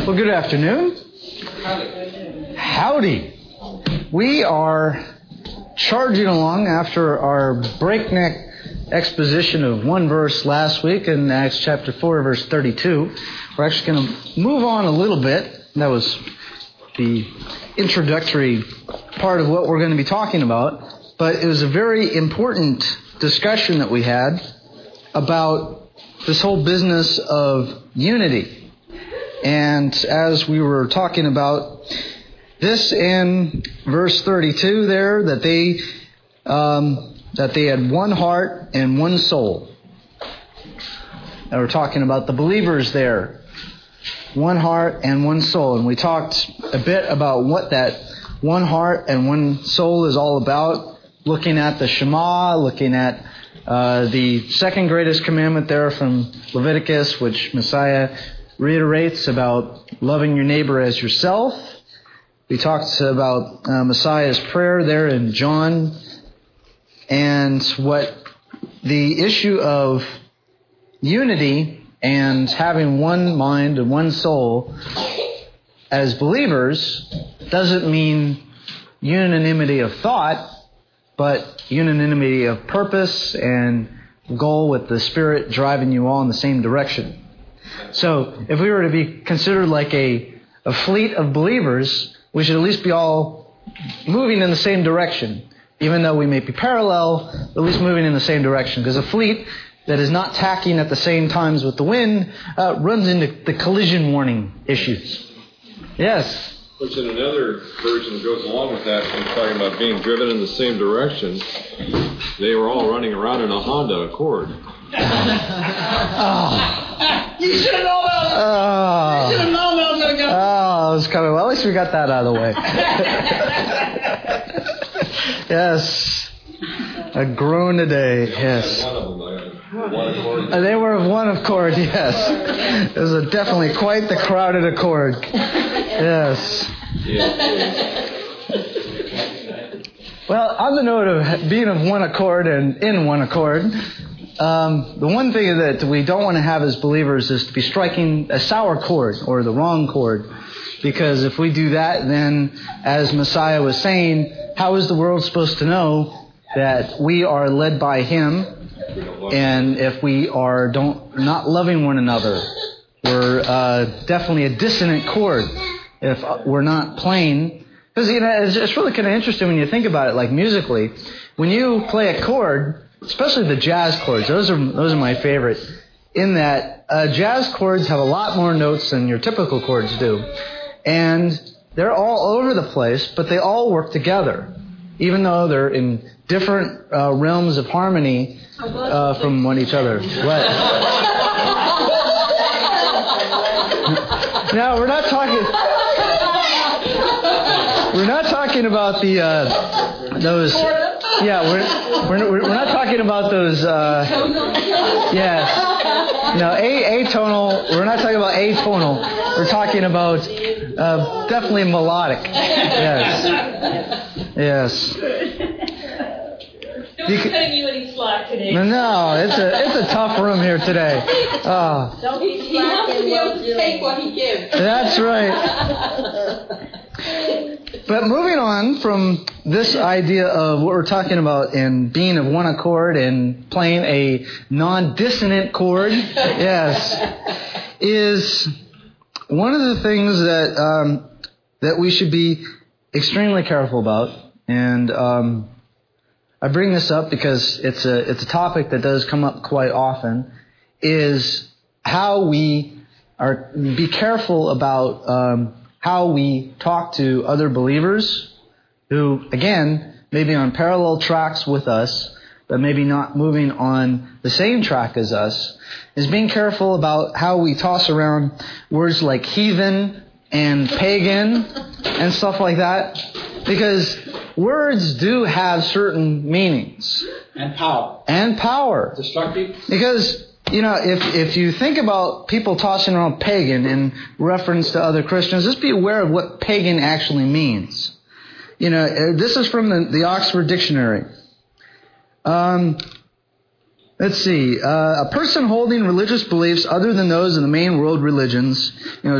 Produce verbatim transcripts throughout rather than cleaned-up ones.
Well, good afternoon. Howdy. We are charging along after our breakneck exposition of one verse last week in Acts chapter four, verse thirty-two. We're actually going to move on a little bit. That was the introductory part of what we're going to be talking about. But it was a very important discussion that we had about this whole business of unity. And as we were talking about this in verse thirty-two there, that they um, that they had one heart and one soul. And we're talking about the believers there. One heart and one soul. And we talked a bit about what that one heart and one soul is all about. Looking at the Shema, looking at uh, the second greatest commandment there from Leviticus, which Messiah reiterates about loving your neighbor as yourself. We talked about uh, Messiah's prayer there in John, and what the issue of unity and having one mind and one soul as believers doesn't mean unanimity of thought, but unanimity of purpose and goal, with the Spirit driving you all in the same direction. So if we were to be considered like a, a fleet of believers, we should at least be all moving in the same direction. Even though we may be parallel, at least moving in the same direction. Because a fleet that is not tacking at the same times with the wind uh, runs into the collision warning issues. Yes? Which in another version that goes along with that, when talking about being driven in the same direction, they were all running around in a Honda Accord. oh. You should have known that. Oh. You should have known that was going to go. Oh, it was coming. Well, at least we got that out of the way. Yes. A groan a day. Yes. Uh, they were of one accord. Yes. It was a definitely quite the crowded accord. Yes. Well, on the note of being of one accord and in one accord, um, the one thing that we don't want to have as believers is to be striking a sour chord or the wrong chord. Because if we do that, then, as Messiah was saying, how is the world supposed to know that we are led by Him? And if we are don't not loving one another, we're uh, definitely a dissonant chord if we're not playing. Because, you know, it's, it's really kind of interesting when you think about it, like musically. When you play a chord, especially the jazz chords, those are those are my favorite, in that uh, jazz chords have a lot more notes than your typical chords do. And they're all over the place, but they all work together, even though they're in different uh, realms of harmony uh, from one each other. What? No, we're not talking. We're not talking about the uh, those. Yeah, we're we're we're not talking about those. Uh, yes. No, a atonal. We're not talking about atonal. We're talking about uh, definitely melodic. Yes. Yes. Don't cutting you any slack today. No, it's a it's a tough room here today. Oh. Don't be he has to be able to take what he gives. That's right. But moving on from this idea of what we're talking about and being of one accord and playing a non-dissonant chord, yes, is one of the things that um, that we should be extremely careful about. And um, I bring this up because it's a it's a topic that does come up quite often. Is how we are be careful about. Um, how we talk to other believers who, again, may be on parallel tracks with us, but maybe not moving on the same track as us, is being careful about how we toss around words like heathen and pagan and stuff like that. Because words do have certain meanings. And power. And power. Destructive. Because... You know, if if you think about people tossing around pagan in reference to other Christians, just be aware of what pagan actually means. You know, this is from the, the Oxford Dictionary. Um, let's see. Uh, a person holding religious beliefs other than those of the main world religions. You know,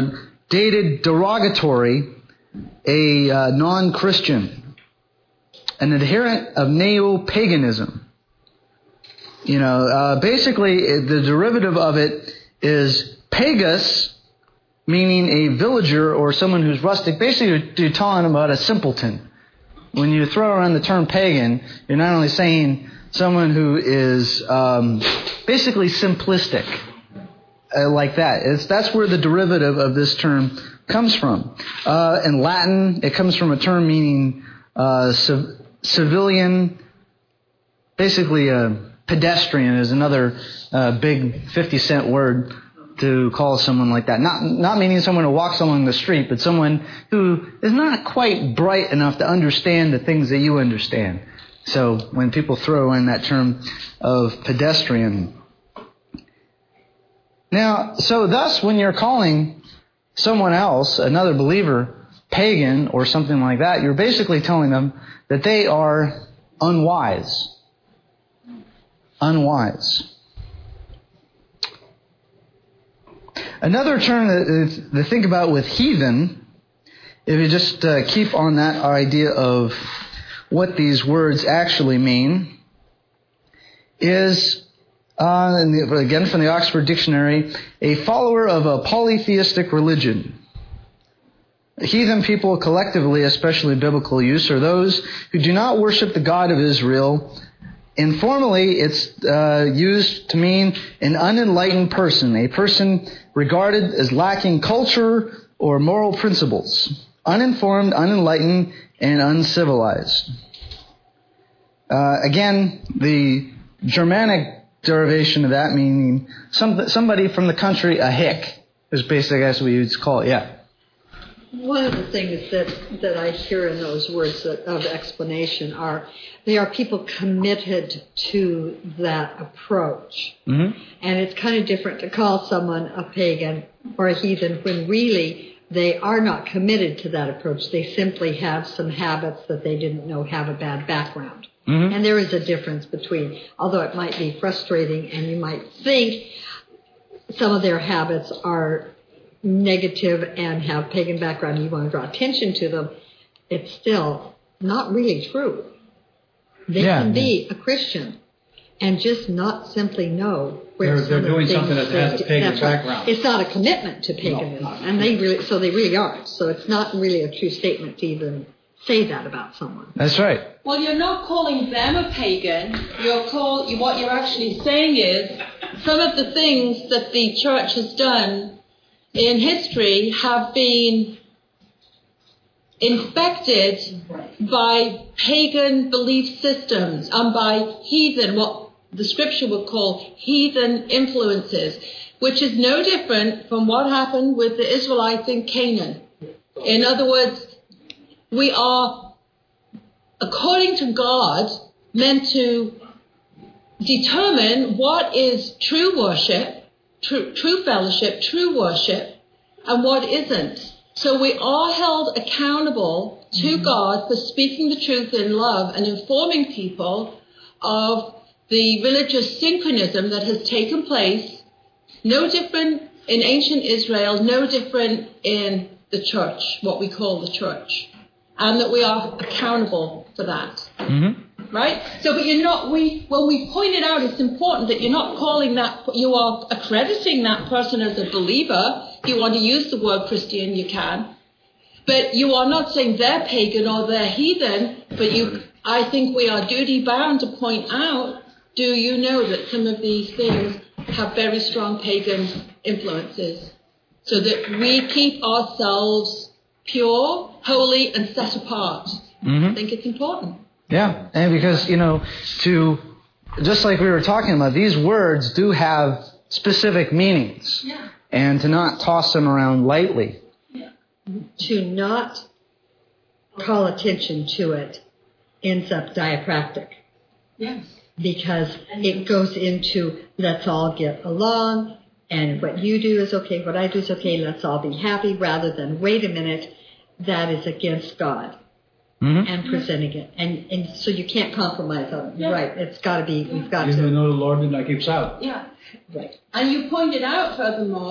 dated derogatory a uh, non-Christian, an adherent of neo-paganism. You know, uh, basically the derivative of it is pagus, meaning a villager or someone who's rustic. Basically, you're telling about a simpleton. When you throw around the term pagan, you're not only saying someone who is um, basically simplistic, uh, like that. It's, that's where the derivative of this term comes from. Uh, in Latin, it comes from a term meaning uh, civ- civilian, basically a pedestrian is another uh, big fifty cent word to call someone like that. Not not meaning someone who walks along the street, but someone who is not quite bright enough to understand the things that you understand. So when people throw in that term of pedestrian. Now, so thus when you're calling someone else, another believer, pagan or something like that, you're basically telling them that they are unwise. Unwise. Another term that to think about with heathen, if you just uh, keep on that idea of what these words actually mean, is, uh, again from the Oxford Dictionary, a follower of a polytheistic religion. Heathen people collectively, especially in biblical use, are those who do not worship the God of Israel. Informally, it's uh, used to mean an unenlightened person, a person regarded as lacking culture or moral principles, uninformed, unenlightened, and uncivilized. Uh, again, the Germanic derivation of that meaning some, somebody from the country, a hick, is basically, I guess we would call it, yeah. One of the things that, that I hear in those words that, of explanation are, they are people committed to that approach. Mm-hmm. And it's kind of different to call someone a pagan or a heathen when really they are not committed to that approach. They simply have some habits that they didn't know have a bad background. Mm-hmm. And there is a difference between, although it might be frustrating and you might think some of their habits are negative and have pagan background, you want to draw attention to them, it's still not really true. They yeah, can be yeah. a Christian and just not simply know where they're, they're doing something that has a pagan right. background. It's not a commitment to paganism, no. and they really, so they really are. So it's not really a true statement to even say that about someone. That's right. Well, you're not calling them a pagan. You're call, what you're actually saying is some of the things that the church has done in history have been infected by pagan belief systems and by heathen, what the scripture would call heathen influences, which is no different from what happened with the Israelites in Canaan. In other words, we are, according to God, meant to determine what is true worship, true, true fellowship, true worship, and what isn't. So we are held accountable to mm-hmm. God for speaking the truth in love and informing people of the religious synchronism that has taken place, no different in ancient Israel, no different in the church, what we call the church, and that we are accountable for that. Mm-hmm. Right? So, but you're not, we, when we point it out, it's important that you're not calling that, you are accrediting that person as a believer. If you want to use the word Christian, you can. But you are not saying they're pagan or they're heathen, but you, I think we are duty bound to point out, do you know that some of these things have very strong pagan influences? So that we keep ourselves pure, holy, and set apart. Mm-hmm. I think it's important. Yeah, and because, you know, to, just like we were talking about, these words do have specific meanings. Yeah. And to not toss them around lightly. Yeah. To not call attention to it ends up diaphragmatic. Yes. Because it goes into, let's all get along, and what you do is okay, what I do is okay, let's all be happy, rather than, wait a minute, that is against God. Mm-hmm. And presenting it, and and so you can't compromise on it. Yeah. Right? It's got to be. We've got Even to know the Lord did not keep silent. Yeah. Right. And you pointed out, furthermore,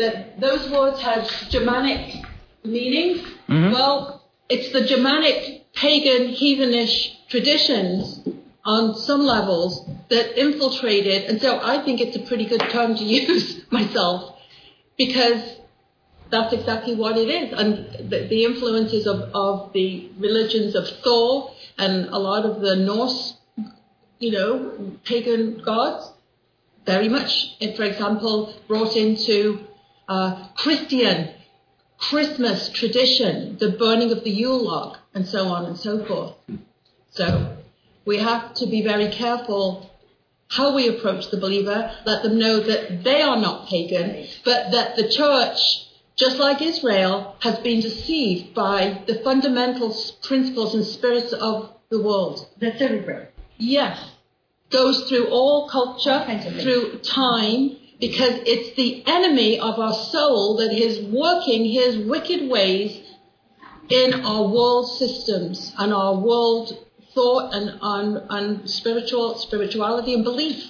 that those words had Germanic meanings. Mm-hmm. Well, it's the Germanic pagan heathenish traditions on some levels that infiltrated, and so I think it's a pretty good term to use myself, because that's exactly what it is. And the, the influences of, of the religions of Thor and a lot of the Norse, you know, pagan gods, very much, for example, brought into uh, Christian Christmas tradition, the burning of the Yule log, and so on and so forth. So we have to be very careful how we approach the believer, let them know that they are not pagan, but that the church, just like Israel, has been deceived by the fundamental principles and spirits of the world. That's everywhere. Yes. Goes through all culture, All through time, because it's the enemy of our soul that is working his wicked ways in our world systems and our world thought and on and spiritual spirituality and belief.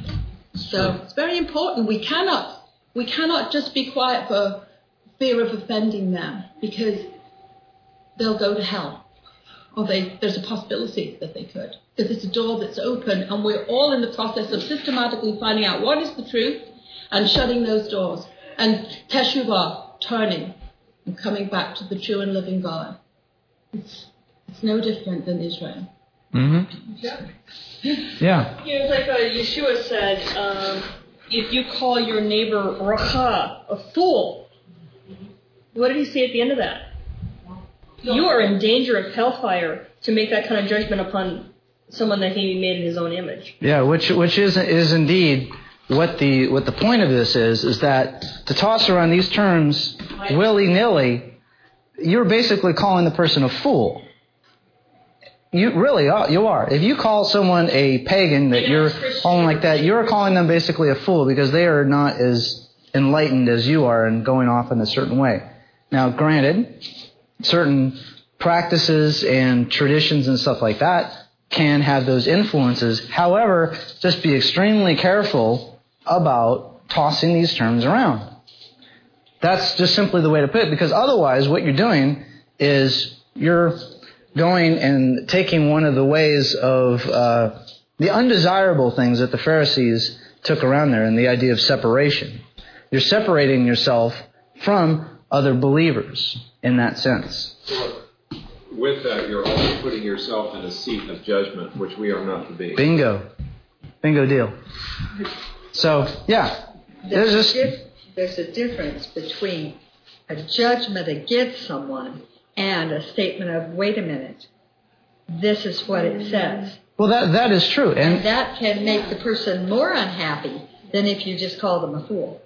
So it's very important. We cannot we cannot just be quiet for fear of offending them, because they'll go to hell. Or they, there's a possibility that they could. Because it's a door that's open, and we're all in the process of systematically finding out what is the truth and shutting those doors. And teshuvah, turning, and coming back to the true and living God. It's, it's no different than Israel. Mm-hmm. Yeah. Yeah. You know, it's like uh, Yeshua said, um, if you call your neighbor Racha, a fool, what did he say at the end of that? You are in danger of hellfire to make that kind of judgment upon someone that he made in his own image. Yeah, which which is is indeed what the what the point of this is, is that to toss around these terms willy-nilly, you're basically calling the person a fool. You really are. You are. If you call someone a pagan that you're calling like that, you're calling them basically a fool, because they are not as enlightened as you are and going off in a certain way. Now, granted, certain practices and traditions and stuff like that can have those influences. However, just be extremely careful about tossing these terms around. That's just simply the way to put it, because otherwise what you're doing is you're going and taking one of the ways of uh, the undesirable things that the Pharisees took around there, and the idea of separation. You're separating yourself from other believers in that sense. So with that, you're also putting yourself in a seat of judgment, which we are not to be. Bingo. Bingo deal. So, yeah. There's, There's, just, a dif- there's a difference between a judgment against someone and a statement of, wait a minute, this is what it says. well, that that is true. And And that can make the person more unhappy than if you just call them a fool.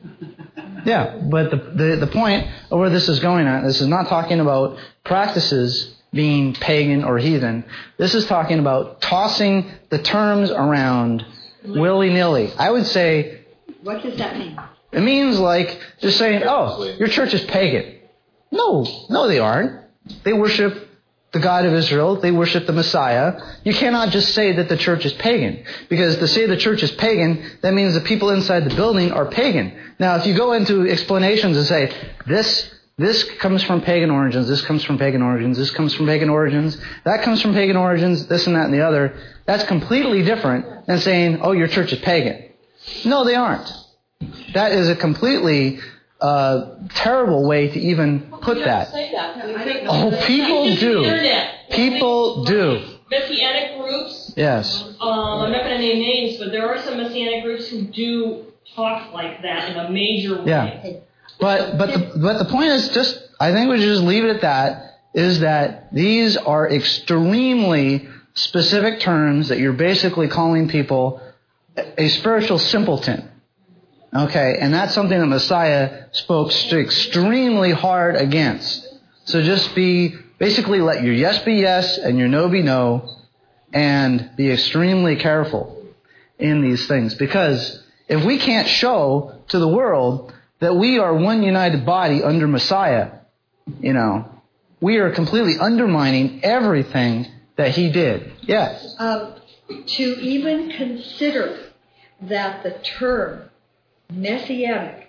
yeah, but the, the, the point of where this is going at, this is not talking about practices being pagan or heathen. This is talking about tossing the terms around willy-nilly. I would say, What does that mean? it means like just saying, oh, your church is pagan. No, no they aren't. They worship the God of Israel. They worship the Messiah. You cannot just say that the church is pagan. Because to say the church is pagan, that means the people inside the building are pagan. Now, if you go into explanations and say, this this comes from pagan origins, this comes from pagan origins, this comes from pagan origins, that comes from pagan origins, this and that and the other, that's completely different than saying, oh, your church is pagan. No, they aren't. That is a completely uh, terrible way to even put that. Say that. We think- Oh, people It's just the do. internet. People do. Messianic groups. Yes. Um, I'm not going to name names, but there are some Messianic groups who do talk like that in a major way. Yeah. But but the but the point is just, I think we should just leave it at that, is that these are extremely specific terms that you're basically calling people a spiritual simpleton. Okay, and that's something that Messiah spoke extremely hard against. So just be, basically let your yes be yes and your no be no, and be extremely careful in these things. Because if we can't show to the world that we are one united body under Messiah, you know, we are completely undermining everything that he did. Yes. Um, to even consider that the term Messianic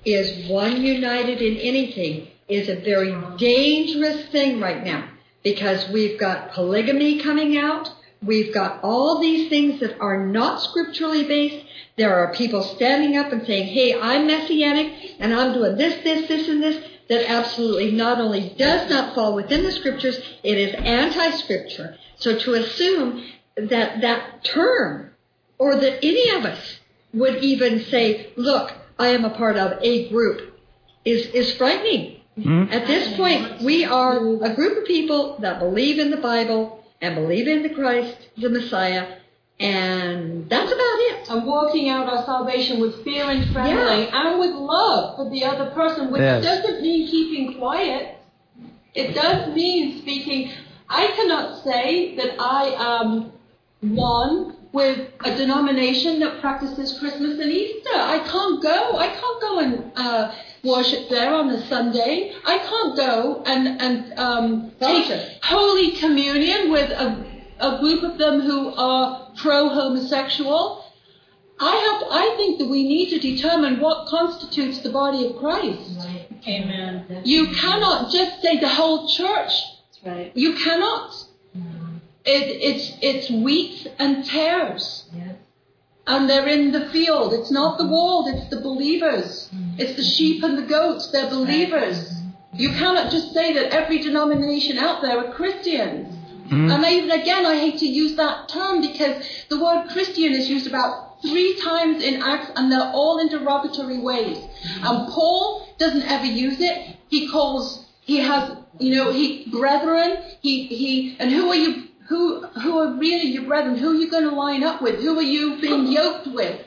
is one united in anything is a very dangerous thing right now, because we've got polygamy coming out. We've got all these things that are not scripturally based. There are people standing up and saying, hey, I'm Messianic and I'm doing this, this, this, and this, that absolutely not only does not fall within the scriptures, it is anti-scripture. So to assume that that term, or that any of us would even say, look, I am a part of a group, is, is frightening. Mm-hmm. At this point, we are a group of people that believe in the Bible and believe in the Christ, the Messiah, and that's about it. And walking out our salvation with fear and trembling, yeah. and with love for the other person, which yes. doesn't mean keeping quiet. It does mean speaking. I cannot say that I am one with a denomination that practices Christmas and Easter. I can't go. I can't go and uh, worship there on a Sunday. I can't go and, and um, take Holy Communion with a, a group of them who are pro-homosexual. I have. I think that we need to determine what constitutes the body of Christ. Right. Amen. You cannot just say the whole church. That's right. You cannot. Mm-hmm. It, it's it's wheat and tares. Yes. And they're in the field. It's not the world, it's the believers. Mm-hmm. It's the sheep and the goats, they're believers. Mm-hmm. You cannot just say that every denomination out there are Christians. Mm-hmm. And even again, I hate to use that term because the word Christian is used about three times in Acts and they're all in derogatory ways. Mm-hmm. And Paul doesn't ever use it. He calls, he has, you know, he, brethren, he, he, and who are you? Who who are really your brethren? Who are you going to line up with? Who are you being yoked with?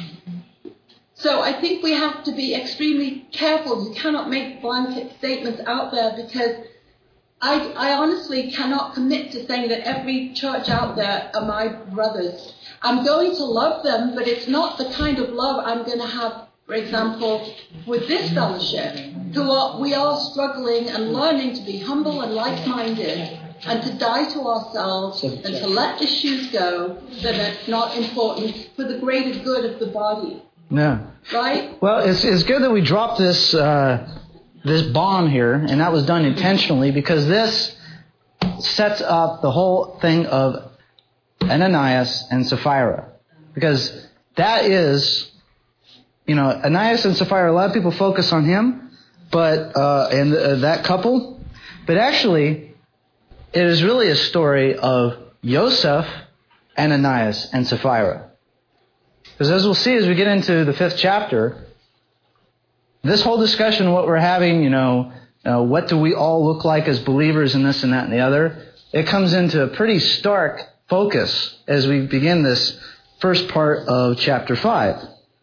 So I think we have to be extremely careful. You cannot make blanket statements out there because I, I honestly cannot commit to saying that every church out there are my brothers. I'm going to love them, but it's not the kind of love I'm going to have, for example, with this fellowship, who are, we are struggling and learning to be humble and like-minded, and to die to ourselves and to let issues go that are not important for the greater good of the body. Yeah. Right? Well, it's it's good that we dropped this uh, this bomb here, and that was done intentionally because this sets up the whole thing of Ananias and Sapphira. Because that is, you know, Ananias and Sapphira, a lot of people focus on him, but uh, and uh, that couple, but actually, it is really a story of Joseph, Ananias, and Sapphira. Because as we'll see as we get into the fifth chapter, this whole discussion, what we're having, you know, uh, what do we all look like as believers in this and that and the other, it comes into a pretty stark focus as we begin this first part of chapter five.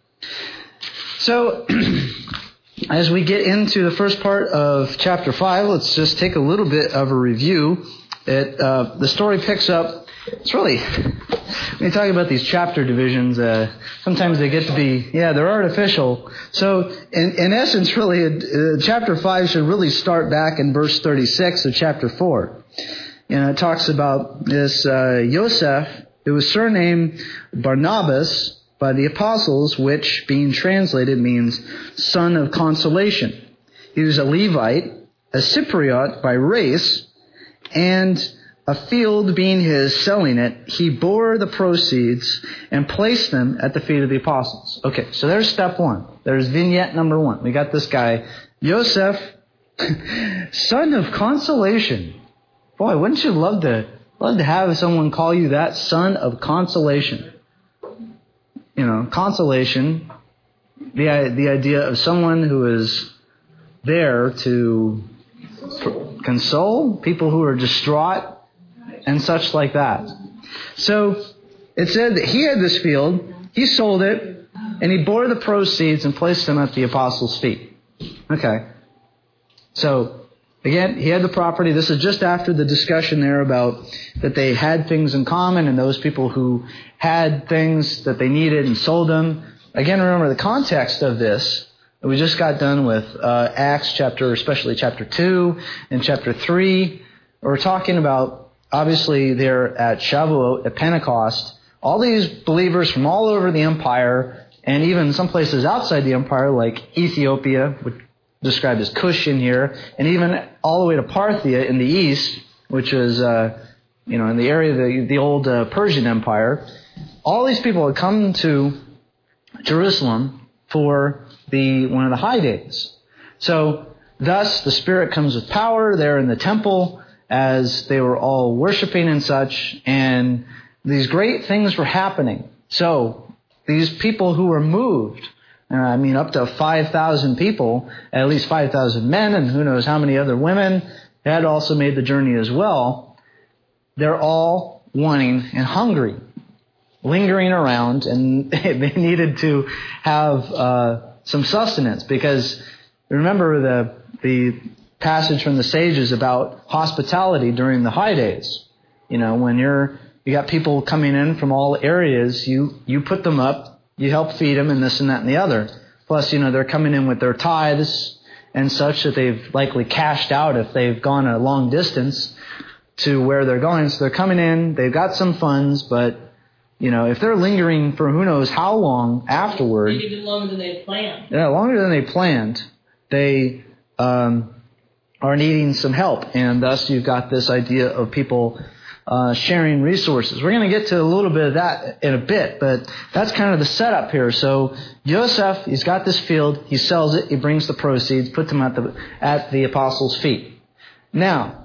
So, as we get into the first part of chapter five, let's just take a little bit of a review. It, uh, the story picks up, it's really, when you talk about these chapter divisions, uh, sometimes they get to be, yeah, they're artificial. So, in, in essence, really, uh, chapter five should really start back in verse thirty-six of chapter four. You know, it talks about this uh, Joseph, who was surnamed Barnabas by the apostles, which, being translated, means son of consolation. He was a Levite, a Cypriot by race, and a field being his, selling it, he bore the proceeds and placed them at the feet of the apostles. Okay, so there's step one. There's vignette number one. We got this guy, Joseph, son of consolation. Boy, wouldn't you love to love to have someone call you that, son of consolation? You know, consolation, the the idea of someone who is there to console people who are distraught and such like that. So it said that he had this field, he sold it, and he bore the proceeds and placed them at the apostles' feet. Okay. So again, he had the property. This is just after the discussion there about that they had things in common, and those people who had things that they needed and sold them. Again, remember the context of this. We just got done with uh, Acts chapter, especially chapter two and chapter three. We're talking about, obviously, there at Shavuot, at Pentecost, all these believers from all over the empire and even some places outside the empire, like Ethiopia, which is described as Cush in here, and even all the way to Parthia in the east, which is, uh, you know, in the area of the, the old uh, Persian Empire. All these people had come to Jerusalem for the one of the high days. So, thus, the Spirit comes with power there in the temple as they were all worshiping and such, and these great things were happening. So, these people who were moved, uh, I mean, up to five thousand people, at least five thousand men, and who knows how many other women had also made the journey as well. They're all wanting and hungry, lingering around, and they needed to have uh, some sustenance, because remember the the passage from the sages about hospitality during the high days. You know, when you're you got people coming in from all areas, you you put them up, you help feed them, and this and that and the other. Plus, you know, they're coming in with their tithes and such that they've likely cashed out if they've gone a long distance to where they're going. So they're coming in, they've got some funds, but you know, if they're lingering for who knows how long afterward, maybe even longer than they planned. Yeah, longer than they planned, they um, are needing some help, and thus you've got this idea of people uh, sharing resources. We're going to get to a little bit of that in a bit, but that's kind of the setup here. So Yosef, he's got this field, he sells it, he brings the proceeds, puts them at the at the apostles' feet. Now,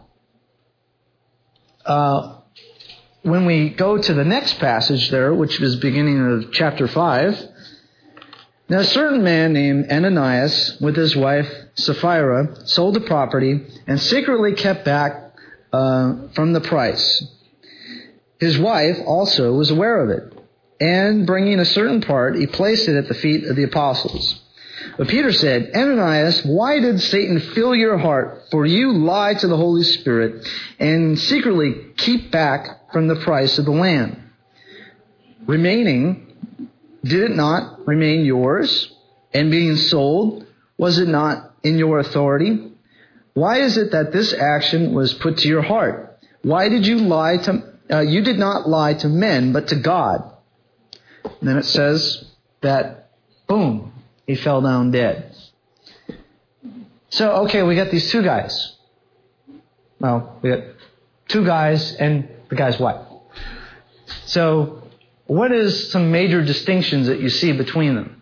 uh, when we go to the next passage there, which is beginning of chapter five, now a certain man named Ananias, with his wife Sapphira, sold the property and secretly kept back uh, from the price. His wife also was aware of it, and bringing a certain part, he placed it at the feet of the apostles. But Peter said, Ananias, why did Satan fill your heart? For you lie to the Holy Spirit and secretly keep back from the price of the land. Remaining, did it not remain yours? And being sold, was it not in your authority? Why is it that this action was put to your heart? Why did you lie to, uh, you did not lie to men, but to God? And then it says that, boom, he fell down dead. So, okay, we got these two guys. Well, we got two guys and the guy's wife. So, what is some major distinctions that you see between them?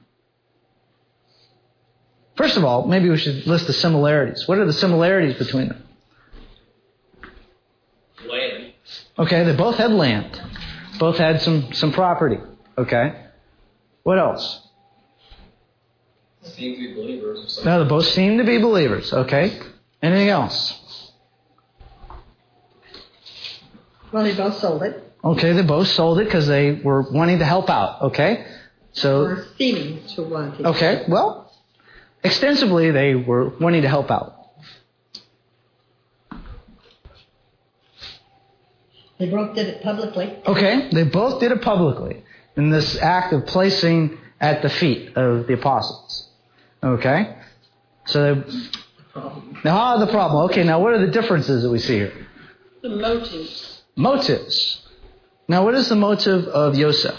First of all, maybe we should list the similarities. What are the similarities between them? Land. Okay, they both had land. Both had some, some property. Okay. What else? Seem to be believers or something. No, they both seem to be believers. Okay. Anything else? Well, they both sold it. Okay, they both sold it because they were wanting to help out. Okay. So. Or seeming to want to. Okay, well, extensively they were wanting to help out. They both did it publicly. Okay, they both did it publicly in this act of placing at the feet of the apostles. Okay, so they, now the problem. Okay, now what are the differences that we see here? The motives. Motives. Now, what is the motive of Yosef?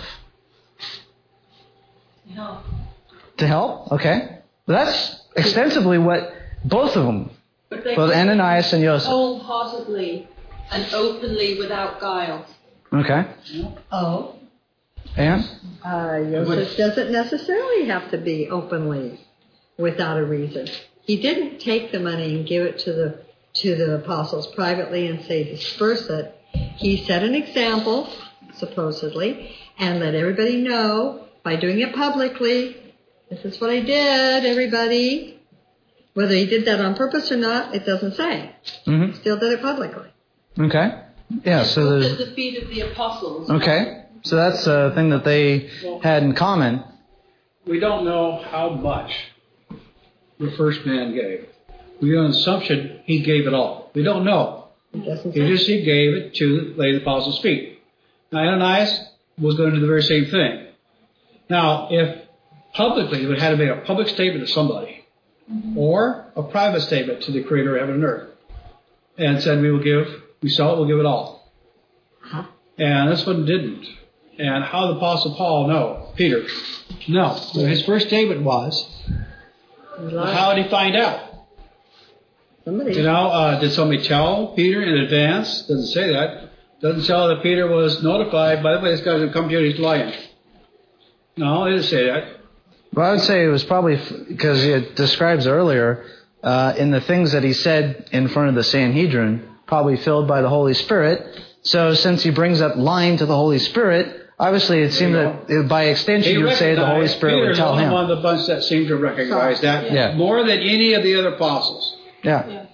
No. To help. Okay, well, that's extensively what both of them, But they both Ananias and Yosef. wholeheartedly and openly without guile. Okay, Oh. and Uh, Joseph doesn't necessarily have to be openly without a reason. He didn't take the money and give it to the to the apostles privately and say disperse it. He set an example, supposedly, and let everybody know by doing it publicly. This is what I did, everybody. Whether he did that on purpose or not, it doesn't say. mm-hmm. Still did it publicly. Okay, yeah. So there's At the feet of the apostles. okay. So that's a thing that they had in common. We don't know how much the first man gave. We have an assumption he gave it all. We don't know. It doesn't He say. just he gave it to lay the apostles' feet. Now Ananias was going to do the very same thing. Now, if publicly he would have had to make a public statement to somebody, mm-hmm. or a private statement to the Creator of heaven and earth, and said, "We will give, we sell it, we'll give it all." Huh? And this one didn't. And how did the Apostle Paul know? Peter. No. So his first statement was, how did he find out? Somebody. You know, uh, did somebody tell Peter in advance? Doesn't say that. Doesn't tell that Peter was notified, by the way, this guy's going to come to you, he's lying. No, it didn't say that. Well, I would say it was probably because it describes earlier uh, in the things that he said in front of the Sanhedrin, probably filled by the Holy Spirit. So since he brings up lying to the Holy Spirit, obviously it seemed that it, by extension He you would say the Holy Spirit Peter's would tell the only him. one of the bunch that seemed to recognize that Yeah. more than any of the other apostles. Yeah.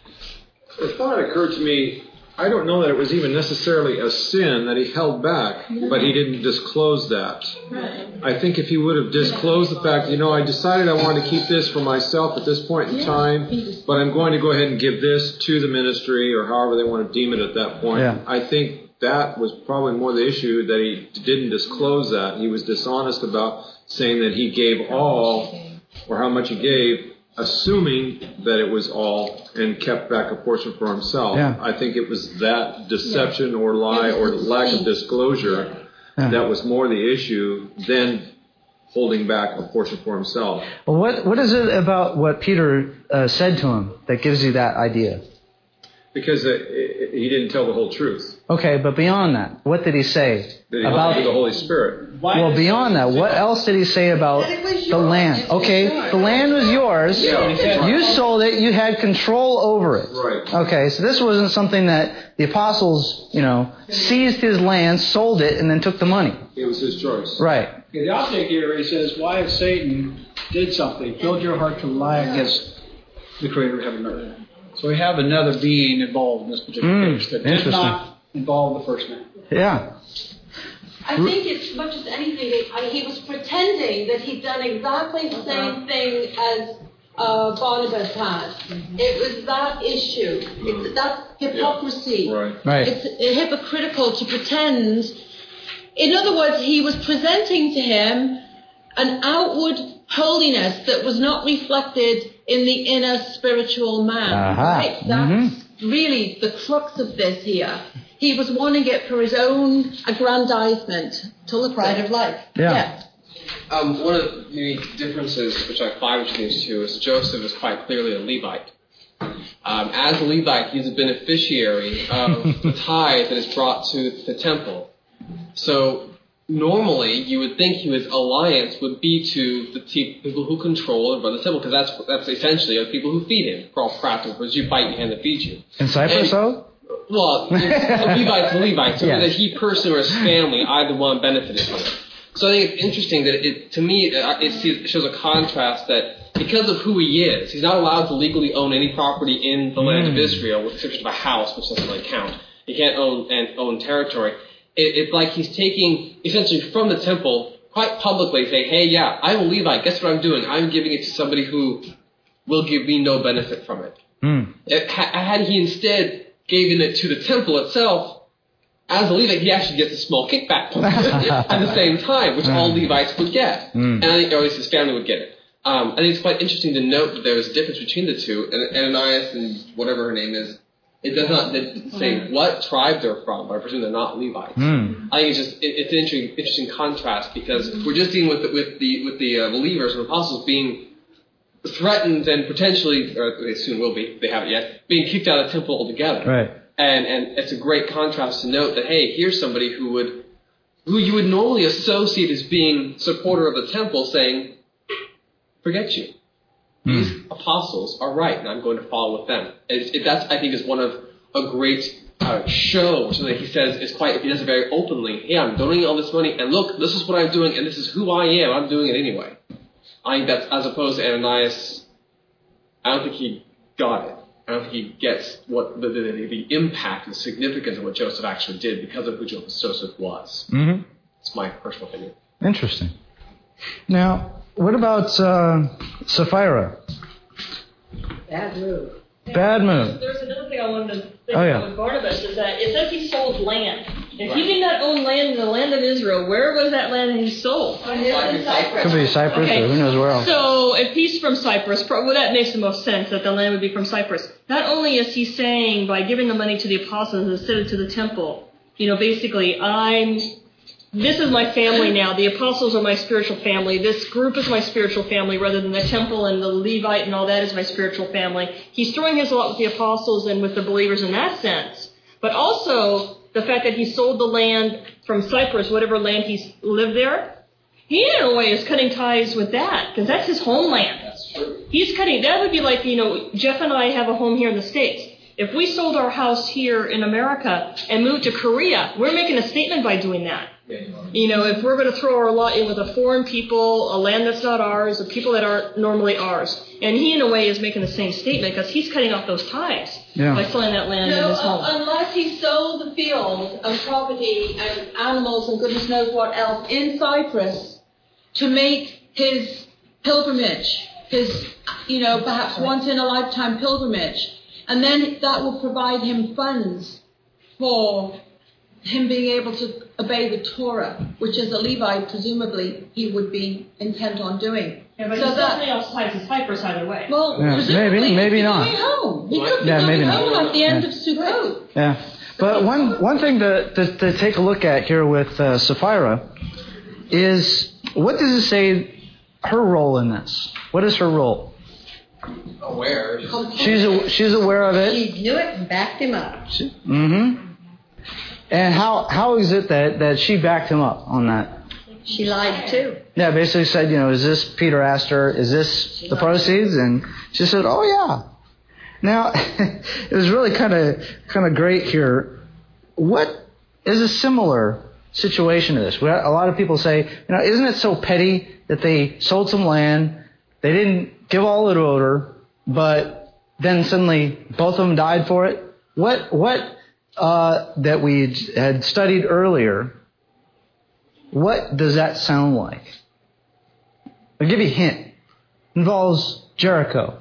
The thought occurred to me, I don't know that it was even necessarily a sin that he held back, but he didn't disclose that. I think if he would have disclosed the fact, you know, I decided I wanted to keep this for myself at this point in time, but I'm going to go ahead and give this to the ministry, or however they want to deem it at that point. Yeah. I think that was probably more the issue, that he didn't disclose that. He was dishonest about saying that he gave all, or how much he gave, assuming that it was all, and kept back a portion for himself. Yeah. I think it was that deception or lie or lack of disclosure Yeah. that was more the issue than holding back a portion for himself. Well, what what is it about what Peter uh, said to him that gives you that idea? Because it, it, he didn't tell the whole truth. Okay, but beyond that, what did he say That he about? lied to the Holy Spirit. Well, beyond that, what else did he say about the land? Okay, the land was yours. You sold it. You had control over it. Right. Okay, so this wasn't something that the apostles, you know, seized his land, sold it, and then took the money. It was his choice. Right. Okay, the object here, he says, why if Satan did something, filled your heart to lie against the Creator of heaven and earth? So we have another being involved in this particular Mm, case that did interesting. not involve the first man. Yeah. I think as much as anything, I, he was pretending that he'd done exactly the same thing as uh, Barnabas had. It was that issue. It's that hypocrisy. Right. Right. It's hypocritical to pretend. In other words, he was presenting to him an outward holiness that was not reflected in the inner spiritual man. Aha. Right? That's Mhm. really the crux of this here. He was wanting it for his own aggrandizement to the pride of life. Yeah. Um, one of the unique differences which I find between these two is Joseph is quite clearly a Levite. Um, as a Levite, he's a beneficiary of the tithe that is brought to the temple. So normally, you would think his alliance would be to the te- people who control and run the temple, because that's that's essentially the people who feed him. For all practical purposes, you bite your hand that feeds you. In Cyprus, And- though? Well, it's a Levite's a Levite, so Yeah. that he personally or his family, either one, benefited from it. So I think it's interesting that it, to me, it, it shows a contrast that because of who he is, he's not allowed to legally own any property in the land of Israel, with the exception of a house, which doesn't really count. He can't own and own territory. It, it's like he's taking, essentially, from the temple, quite publicly, saying, hey, yeah, I'm a Levite, guess what I'm doing? I'm giving it to somebody who will give me no benefit from it. Mm. It had he instead given it to the temple itself, as a Levite, he actually gets a small kickback at the same time, which all Levites would get. Mm. And I think, or at least his family would get it. Um, I think it's quite interesting to note that there was a difference between the two. And Ananias and whatever her name is, it does not say what tribe they're from, but I presume they're not Levites. Mm. I think it's just it, it's an interesting, interesting contrast, because we're just dealing with the, with the with the uh, believers and apostles being threatened and potentially, or they soon will be, they haven't yet, being kicked out of the temple altogether. Right. And and it's a great contrast to note that, hey, here's somebody who would, who you would normally associate as being supporter of the temple, saying, forget you. These Mm. apostles are right, and I'm going to follow with them. It's, it, that's, I think, is one of a great uh, show, which he says is quite, he does it very openly. Hey, I'm donating all this money, and look, this is what I'm doing, and this is who I am. I'm doing it anyway. I think that's, as opposed to Ananias, I don't think he got it. I don't think he gets what the, the, the impact and significance of what Joseph actually did because of who Joseph was. Mm-hmm. It's my personal opinion. Interesting. Now, what about uh, Sapphira? Bad move. Bad move. There's another thing I wanted to think Oh, yeah. about with Barnabas is that it says he sold land. If he did not own land in the land of Israel, where was that land that he sold? Could be Cyprus Okay. or who knows where else. So if he's from Cyprus, pro- well, that makes the most sense that the land would be from Cyprus. Not only is he saying by giving the money to the apostles instead of to the temple, you know, basically I'm this is my family now. The apostles are my spiritual family. This group is my spiritual family rather than the temple and the Levite and all that is my spiritual family. He's throwing his lot with the apostles and with the believers in that sense. But also the fact that he sold the land from Cyprus, whatever land he's lived there, he in a way is cutting ties with that because that's his homeland. That's true. He's cutting, that would be like, you know, Jeff and I have a home here in the States. If we sold our house here in America and moved to Korea, we're making a statement by doing that. You know, if we're going to throw our lot in with a foreign people, a land that's not ours, or people that aren't normally ours. And he, in a way, is making the same statement because he's cutting off those ties Yeah. by selling that land in No, his home. uh, unless he sold the fields and property and animals and goodness knows what else in Cyprus to make his pilgrimage, his, you know, perhaps once in a lifetime pilgrimage. And then that will provide him funds for him being able to obey the Torah, which as a Levite, presumably, he would be intent on doing. Yeah, but So he's that- definitely else ties to Cyprus either way. Well, Yeah, presumably maybe, maybe he'd be not. going home. He could be Yeah, going maybe not. home at the end Yeah. of Sukkot. Yeah. But one, one thing to, to, to take a look at here with uh, Sapphira is, what does it say her role in this? What is her role? Aware. She's a, she's aware of it. He knew it and backed him up. Mm-hmm. And how how is it that, that she backed him up on that? She lied too. Yeah, basically said, you know, is this, Peter asked her, is this the proceeds? And she said, oh yeah. Now, it was really kind of kind of great here. What is a similar situation to this? We had, a lot of people say, you know, isn't it so petty that they sold some land, they didn't give all it to her, but then suddenly both of them died for it? What what uh, that we had studied earlier, what does that sound like? I'll give you a hint. It involves Jericho.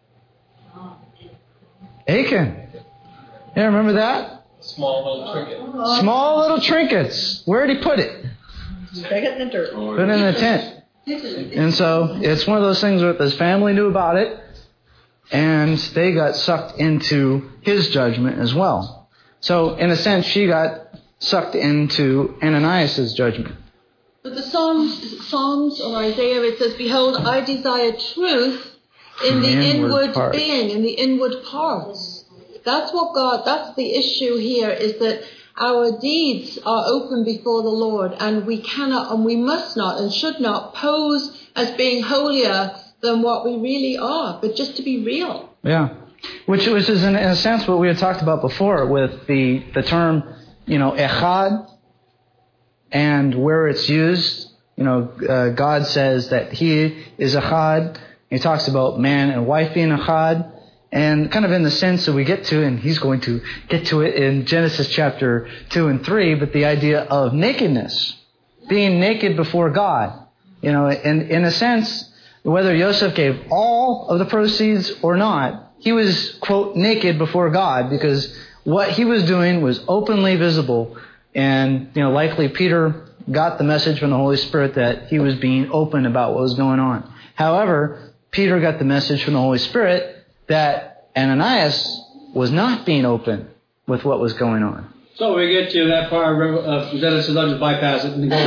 Achan. Yeah, remember that? Small little trinket. Small little trinkets. Where did he put it? Stick it in the dirt. Put it in the tent. And so it's one of those things where his family knew about it, and they got sucked into his judgment as well. So in a sense, she got sucked into Ananias' judgment. But the Psalms, Psalms or Isaiah, it says, behold, I desire truth in the Inward inward part. being, in the inward parts. That's what God, that's the issue here, is that our deeds are open before the Lord, and we cannot and we must not and should not pose as being holier than what we really are, but just to be real. Yeah. Which, which is in, in a sense what we had talked about before with the, the term, you know, echad, and where it's used. You know, uh, God says that He is echad. He talks about man and wife being echad. And kind of in the sense that we get to, and he's going to get to it in Genesis chapter two and three, but the idea of nakedness, being naked before God. You know, in, in a sense, whether Joseph gave all of the proceeds or not, he was, quote, naked before God because what he was doing was openly visible. And, you know, likely Peter got the message from the Holy Spirit that he was being open about what was going on. However, Peter got the message from the Holy Spirit that Ananias was not being open with what was going on. So we get to that part of Genesis, I'll just bypass it and go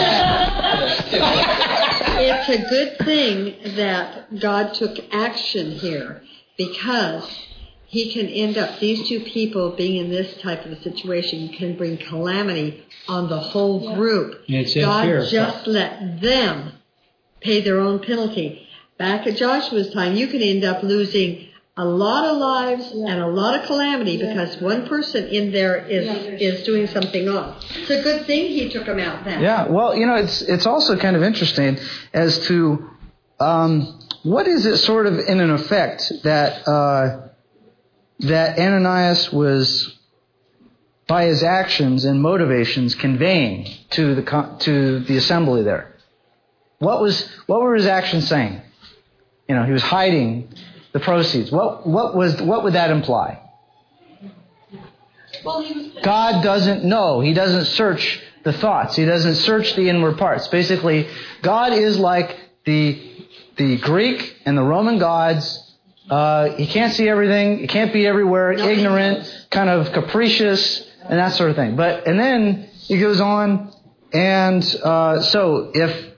It's a good thing that God took action here, because he can end up, these two people being in this type of a situation can bring calamity on the whole group. It's in God fear. just let them pay their own penalty. Back at Joshua's time, you can end up losing a lot of lives and a lot of calamity because one person in there is is doing something wrong. It's a good thing he took them out then. Yeah, well, you know, it's it's also kind of interesting as to um, what is it sort of in an effect that uh, that Ananias was, by his actions and motivations, conveying to the co- to the assembly there. What was what were his actions saying? You know, he was hiding the proceeds. What what was what would that imply? Well, he was God doesn't know. He doesn't search the thoughts. He doesn't search the inward parts. Basically, God is like the the Greek and the Roman gods. Uh, he can't see everything. He can't be everywhere. Nothing ignorant, knows. kind of capricious, and that sort of thing. But and then he goes on And uh, so if,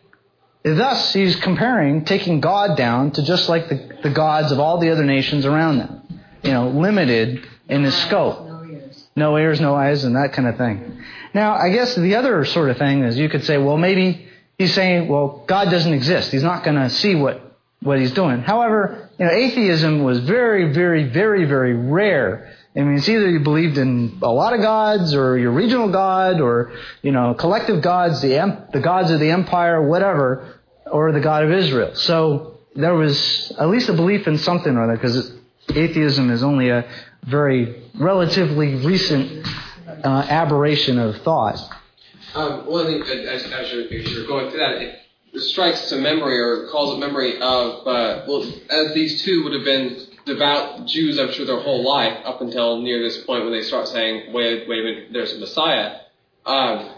thus he's comparing taking God down to just like the, the gods of all the other nations around them. You know, limited in his scope. No ears. No ears, no eyes, and that kind of thing. Now, I guess the other sort of thing is you could say, well, maybe he's saying, well, God doesn't exist. He's not going to see what, what he's doing. However, you know, atheism was very, very, very, very rare. I mean, it's either you believed in a lot of gods or your regional god or, you know, collective gods, the em- the gods of the empire, whatever, or the God of Israel. So there was at least a belief in something or other, because atheism is only a very relatively recent uh, aberration of thought. Um, well, I think as, as, you're, as you're going through that, it strikes to memory or calls it memory of, uh, well, as these two would have been devout Jews, I'm sure, their whole life up until near this point when they start saying, wait, wait a minute, there's a Messiah. Um,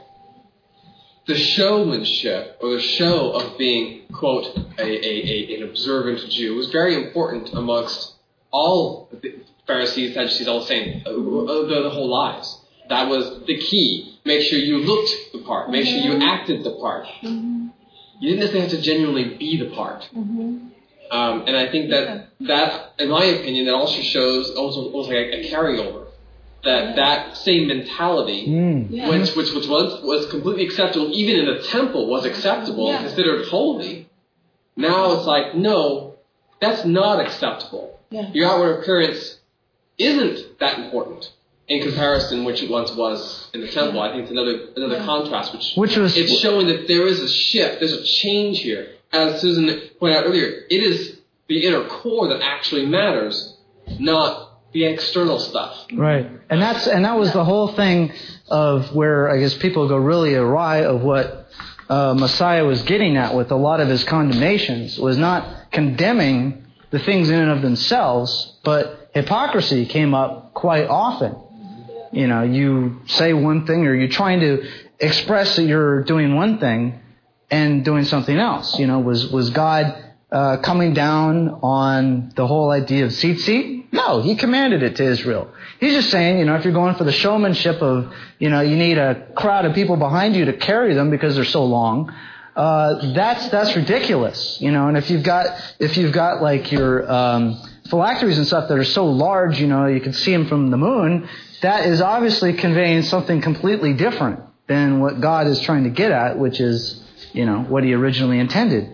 the showmanship or the show of being, quote, a, a, a, an observant Jew was very important amongst all the Pharisees, Sadducees, all the same, uh, the, the whole lives. That was the key. Make sure you looked the part. Make sure you acted the part. Mm-hmm. You didn't necessarily have to genuinely be the part. Mm-hmm. Um, and I think that, that, in my opinion, that also shows also, also like a, a carryover. That that same mentality, Mm. Yeah. which, which, which was, was completely acceptable, even in the temple was acceptable Yeah. and considered holy. Now it's like, no, that's not acceptable. Yeah. Your outward appearance isn't that important in comparison which it once was in the temple. I think it's another another Yeah. contrast, which, Which was it's showing that there is a shift, there's a change here. As Susan pointed out earlier, it is the inner core that actually matters, not the external stuff. right, and that's and that was the whole thing of where I guess people go really awry of what uh, Messiah was getting at with a lot of his condemnations, was not condemning the things in and of themselves, but hypocrisy came up quite often. You know, you say one thing or you're trying to express that you're doing one thing and doing something else. You know, was was God uh, coming down on the whole idea of tzitzit? No, he commanded it to Israel. He's just saying, you know, if you're going for the showmanship of, you know, you need a crowd of people behind you to carry them because they're so long, uh, that's that's ridiculous. You know, and if you've got if you've got like your um, phylacteries and stuff that are so large, you know, you can see them from the moon, that is obviously conveying something completely different than what God is trying to get at, which is, you know, what he originally intended.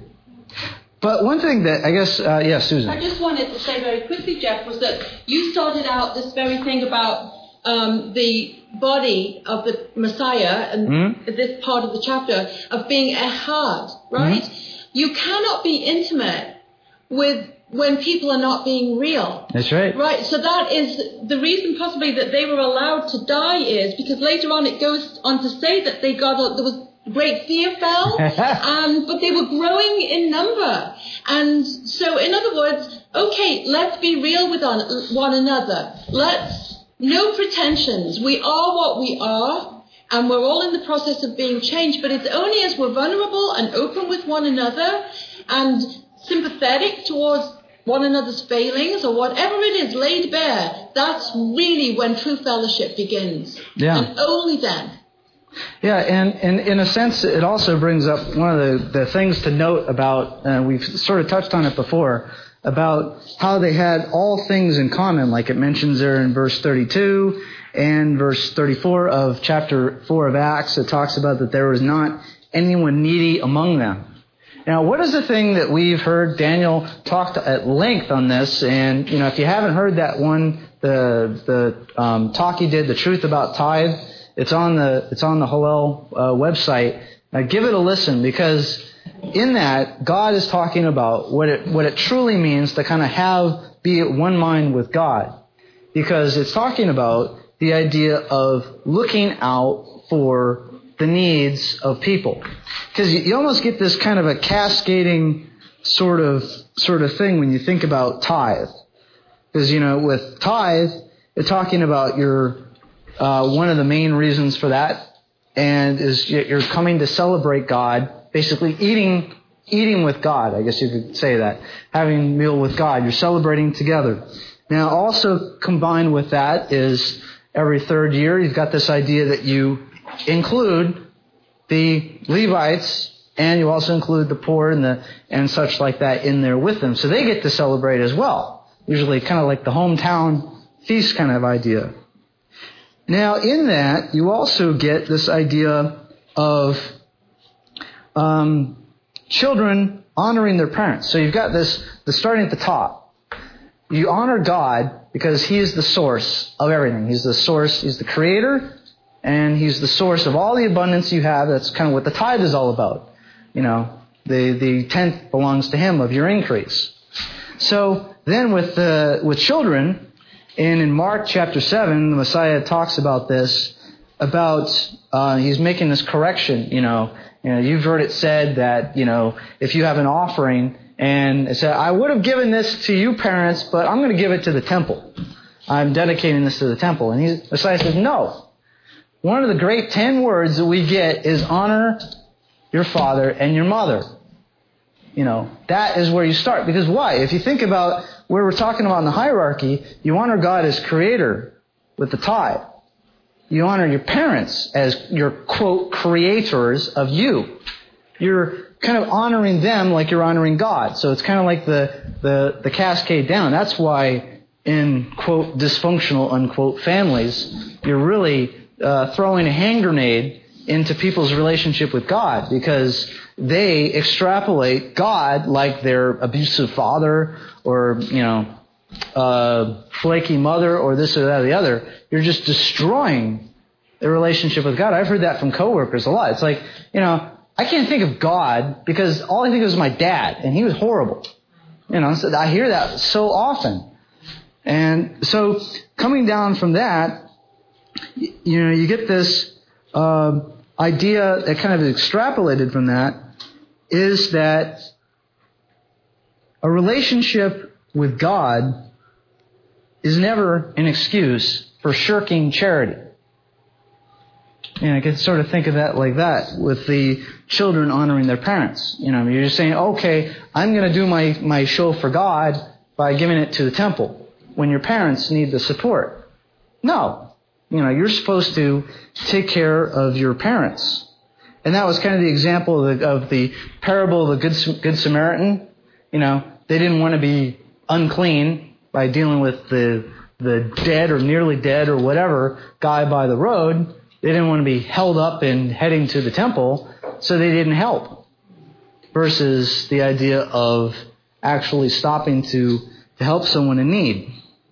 But one thing that I guess, uh, yes, yeah, Susan. I just wanted to say very quickly, Jeff, was that you started out this very thing about um, the body of the Messiah, and mm-hmm. this part of the chapter, of being ehad, right? Mm-hmm. You cannot be intimate with when people are not being real. That's right. Right, so that is the reason possibly that they were allowed to die, is because later on it goes on to say that they got a, there was great fear fell, um, but they were growing in number. And so, in other words, okay, let's be real with on, one another. Let's, no pretensions. We are what we are, and we're all in the process of being changed, but it's only as we're vulnerable and open with one another and sympathetic towards one another's failings, or whatever it is laid bare, that's really when true fellowship begins. Yeah. And only then. Yeah, and, and in a sense, it also brings up one of the, the things to note about, uh, we've sort of touched on it before, about how they had all things in common, like it mentions there in verse thirty-two and verse thirty-four of chapter four of Acts. It talks about that there was not anyone needy among them. Now, what is the thing that we've heard? Daniel talked at length on this, and you know, if you haven't heard that one, the the um, talk he did, The Truth About Tithe, it's on the it's on the Hillel uh, website. Now, give it a listen, because in that, God is talking about what it what it truly means to kind of have be at one mind with God, because it's talking about the idea of looking out for the needs of people. Because you, you almost get this kind of a cascading sort of sort of thing when you think about tithe. Because, you know, with tithe, it's talking about your uh, one of the main reasons for that, and is you're coming to celebrate God, basically eating eating with God. I guess you could say that, having a meal with God. You're celebrating together. Now, also combined with that is every third year, you've got this idea that you include the Levites, and you also include the poor and the and such like that in there with them. So they get to celebrate as well. Usually kind of like the hometown feast kind of idea. Now in that, you also get this idea of um, children honoring their parents. So you've got this, the starting at the top. You honor God because He is the source of everything. He's the source, He's the creator, and He's the source of all the abundance you have. That's kind of what the tithe is all about. You know, the, the tenth belongs to Him of your increase. So then with the, with children, and in Mark chapter seven, the Messiah talks about this, about, uh, He's making this correction, you know, you know, you've heard it said that, you know, if you have an offering and it said, I would have given this to you parents, but I'm going to give it to the temple. I'm dedicating this to the temple. And he, the Messiah says, no. One of the great ten words that we get is honor your father and your mother. You know, that is where you start. Because why? If you think about where we're talking about in the hierarchy, you honor God as creator with the tithe. You honor your parents as your, quote, creators of you. You're kind of honoring them like you're honoring God. So it's kind of like the, the, the cascade down. That's why in, quote, dysfunctional, unquote, families, you're really uh, throwing a hand grenade into people's relationship with God because they extrapolate God like their abusive father or, you know, uh, flaky mother or this or that or the other. You're just destroying the relationship with God. I've heard that from coworkers a lot. It's like, you know, I can't think of God because all I think of is my dad, and he was horrible. You know, so I hear that so often. And so coming down from that, you know, you get this uh, idea that kind of is extrapolated from that is that a relationship with God is never an excuse for shirking charity. And I can sort of think of that like that with the children honoring their parents. You know, you're just saying, okay, I'm going to do my, my show for God by giving it to the temple when your parents need the support. No. You know, you're supposed to take care of your parents. And that was kind of the example of the, of the parable of the Good, Good Samaritan. You know, they didn't want to be unclean by dealing with the the dead or nearly dead or whatever guy by the road. They didn't want to be held up and heading to the temple, so they didn't help. Versus the idea of actually stopping to, to help someone in need.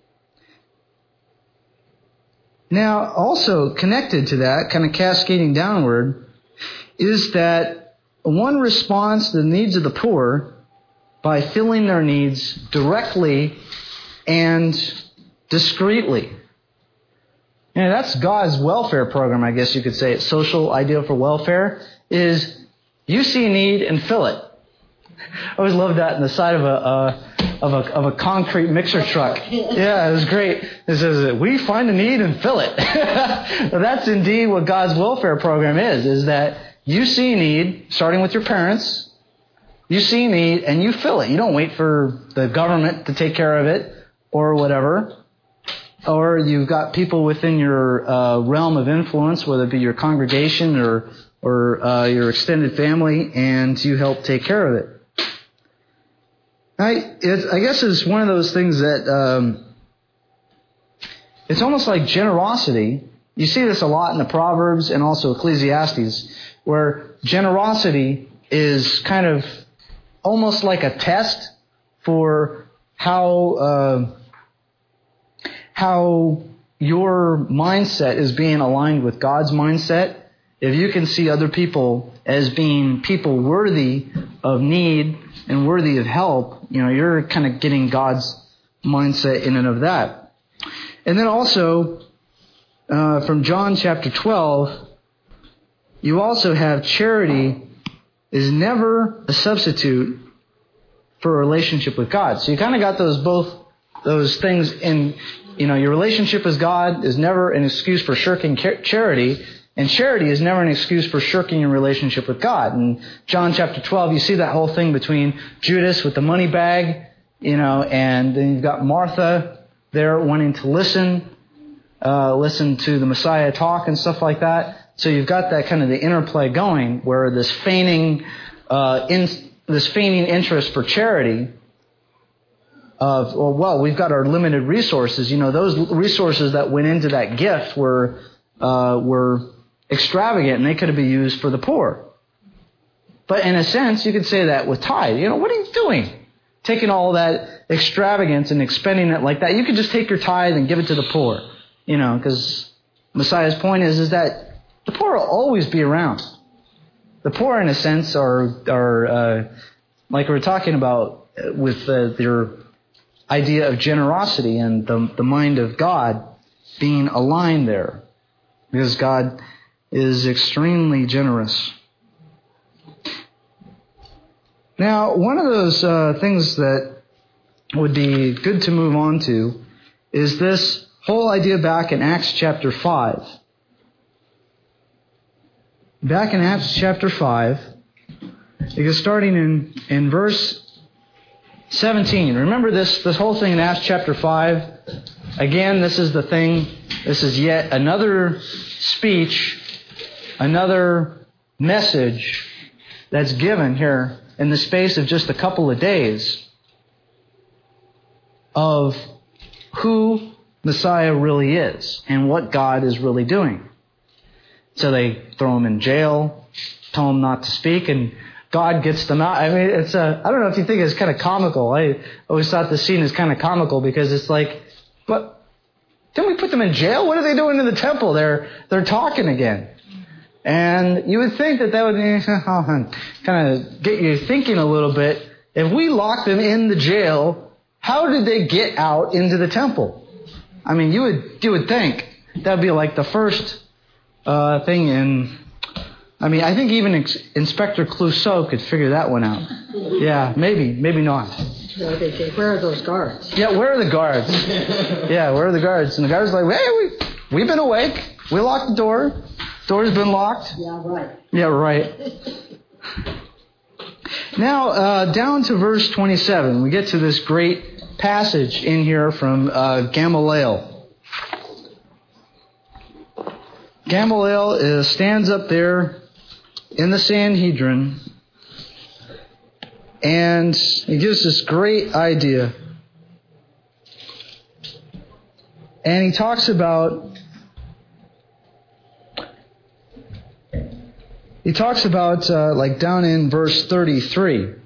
Now, also connected to that, kind of cascading downward, is that one responds to the needs of the poor by filling their needs directly and discreetly. And that's God's welfare program, I guess you could say. It's social ideal for welfare is you see a need and fill it. I always loved that in the side of a uh, of a of a concrete mixer truck. Yeah, it was great. It says we find a need and fill it. Well, that's indeed what God's welfare program is. Is that you see a need, starting with your parents. You see a need and you fill it. You don't wait for the government to take care of it or whatever. Or you've got people within your uh, realm of influence, whether it be your congregation or or uh, your extended family, and you help take care of it. I, it's, I guess it's one of those things that um, it's almost like generosity. You see this a lot in the Proverbs and also Ecclesiastes, where generosity is kind of almost like a test for how uh, how your mindset is being aligned with God's mindset. If you can see other people as being people worthy of need and worthy of help, you know, you're kind of getting God's mindset in and of that. And then also, uh, from John chapter twelve, you also have charity is never a substitute for a relationship with God. So you kind of got those both those things in, you know, your relationship with God is never an excuse for shirking charity. And charity is never an excuse for shirking your relationship with God. In John chapter twelve, you see that whole thing between Judas with the money bag, you know, and then you've got Martha there wanting to listen, uh, listen to the Messiah talk and stuff like that. So you've got that kind of the interplay going where this feigning, uh, in, this feigning interest for charity of, well, well, we've got our limited resources. You know, those resources that went into that gift were, uh, were extravagant and they could have been used for the poor. But in a sense, you could say that with tithe. You know, what are you doing? Taking all that extravagance and expending it like that. You could just take your tithe and give it to the poor. You know, because Messiah's point is, is that the poor will always be around. The poor, in a sense, are, are uh, like we were talking about with uh, their idea of generosity and the, the mind of God being aligned there. Because God is extremely generous. Now, one of those uh, things that would be good to move on to is this whole idea back in Acts chapter five. Back in Acts chapter five, because starting in, in verse seventeen. Remember this, this whole thing in Acts chapter five? Again, this is the thing, this is yet another speech, another message that's given here in the space of just a couple of days of who Messiah really is and what God is really doing. So they throw him in jail, tell him not to speak, and God gets them out. I mean, it's a, I don't know if you think it's kind of comical. I always thought the scene is kind of comical because it's like, but didn't we put them in jail? What are they doing in the temple? They're, they're talking again. And you would think that that would kind of get you thinking a little bit. If we locked them in the jail, how did they get out into the temple? I mean, you would you would think that would be like the first uh, thing in... I mean, I think even Ex- Inspector Clouseau could figure that one out. Yeah, maybe, maybe not. So they say, where are those guards? Yeah, where are the guards? Yeah, where are the guards? And the guards are like, hey, we, we've been awake. We locked the door. Door's been locked. Yeah, right. Yeah, right. Now, uh, down to verse twenty-seven, we get to this great passage in here from uh, Gamaliel. Gamaliel is, stands up there in the Sanhedrin, and he gives this great idea. And he talks about He talks about, uh, like down in verse thirty-three.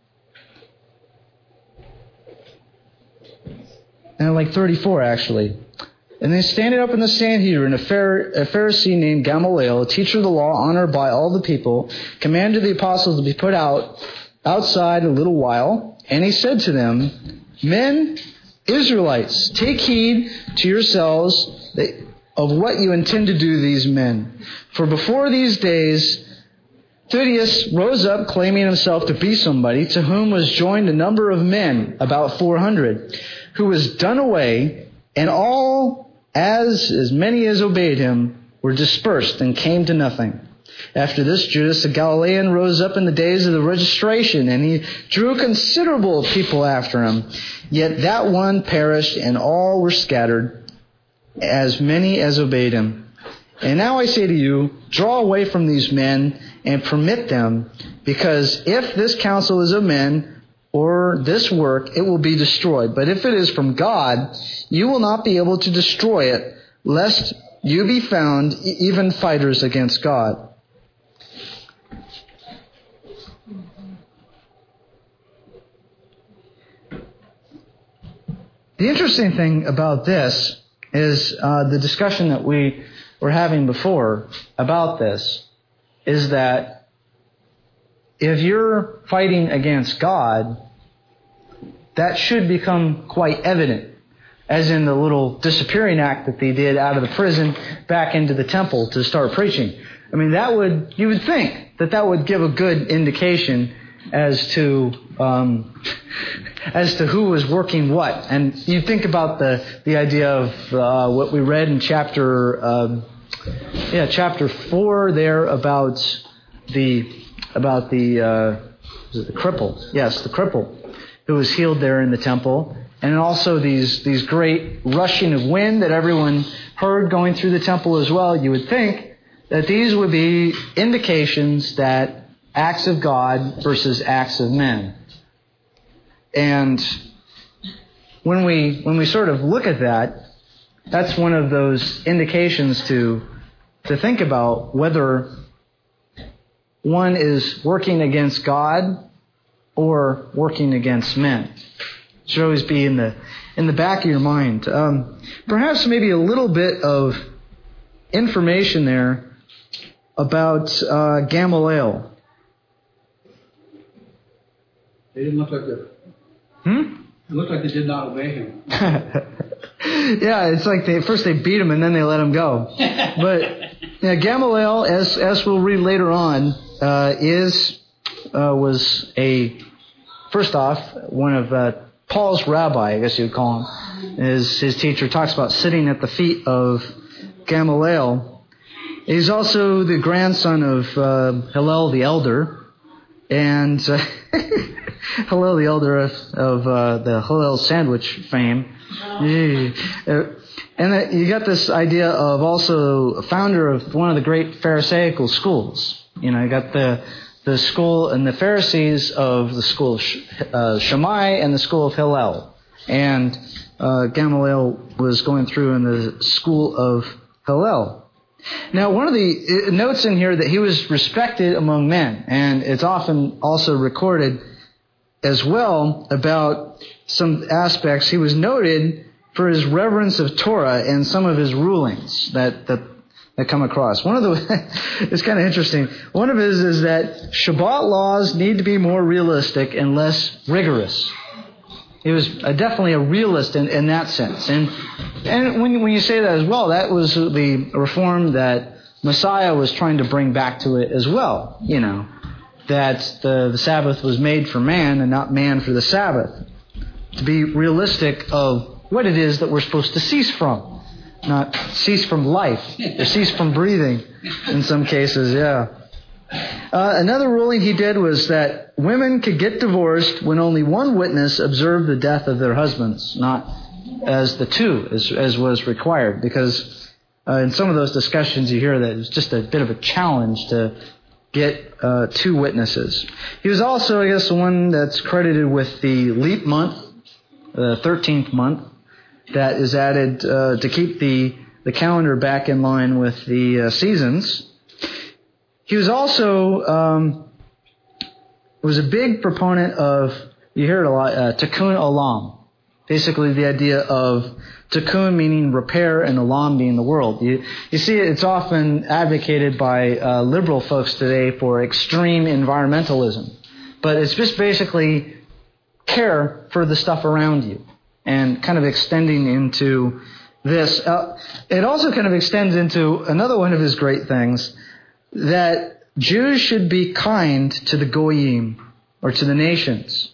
And like thirty-four, actually. And then standing up in the Sanhedrin, a, Phar- a Pharisee named Gamaliel, a teacher of the law, honored by all the people, commanded the apostles to be put out outside a little while. And he said to them, Men, Israelites, take heed to yourselves of what you intend to do these men. For before these days, Theudas rose up claiming himself to be somebody, to whom was joined a number of men, about four hundred, who was done away, and all, as as many as obeyed him, were dispersed and came to nothing. After this, Judas the Galilean rose up in the days of the registration, and he drew considerable people after him. Yet that one perished, and all were scattered, as many as obeyed him. And now I say to you, draw away from these men and permit them, because if this counsel is of men or this work, it will be destroyed. But if it is from God, you will not be able to destroy it, lest you be found even fighters against God. The interesting thing about this is uh, the discussion that we were having before about this is that if you're fighting against God, that should become quite evident, as in the little disappearing act that they did out of the prison back into the temple to start preaching. I mean, that would, you would think that that would give a good indication as to um, as to who was working what. And you think about the the idea of uh, what we read in chapter um, yeah chapter four there about the about the uh, was it the cripple yes the cripple who was healed there in the temple, and also these these great rushing of wind that everyone heard going through the temple as well. You would think that these would be indications that acts of God versus acts of men. And when we when we sort of look at that, that's one of those indications to to think about whether one is working against God or working against men. It should always be in the in the back of your mind. Um, perhaps maybe a little bit of information there about uh, Gamaliel. They didn't look like they. Hmm? It looked like they did not obey him. Yeah, it's like they first they beat him and then they let him go. But yeah, Gamaliel, as as we'll read later on, uh, is uh, was a first off one of uh, Paul's rabbi, I guess you would call him. His his teacher talks about sitting at the feet of Gamaliel. He's also the grandson of uh, Hillel the Elder, and uh, Hillel the Elder of, of uh, the Hillel sandwich fame. Uh, and uh, you got this idea of also a founder of one of the great Pharisaical schools. You know, you got the the school and the Pharisees of the school of uh, Shammai and the school of Hillel. And uh, Gamaliel was going through in the school of Hillel. Now, one of the notes in here that he was respected among men, and it's often also recorded as well about some aspects. He was noted for his reverence of Torah and some of his rulings that that, that come across. One of the it's kind of interesting. One of his is that Shabbat laws need to be more realistic and less rigorous. He was a, definitely a realist in, in that sense. And and when when you say that as well, that was the reform that Messiah was trying to bring back to it as well. You know, that the, the Sabbath was made for man and not man for the Sabbath. To be realistic of what it is that we're supposed to cease from. Not cease from life, or cease from breathing in some cases, yeah. Uh, another ruling he did was that women could get divorced when only one witness observed the death of their husbands, not as the two, as, as was required. Because uh, in some of those discussions you hear that it's just a bit of a challenge to get uh, two witnesses. He was also, I guess, the one that's credited with the leap month, the thirteenth month, that is added uh, to keep the, the calendar back in line with the uh, seasons. He was also um, was a big proponent of, you hear it a lot, uh, tikkun olam. Basically the idea of tikkun meaning repair and olam being the world. You, you see it's often advocated by uh, liberal folks today for extreme environmentalism. But it's just basically care for the stuff around you and kind of extending into this. Uh, it also kind of extends into another one of his great things, that Jews should be kind to the goyim, or to the nations.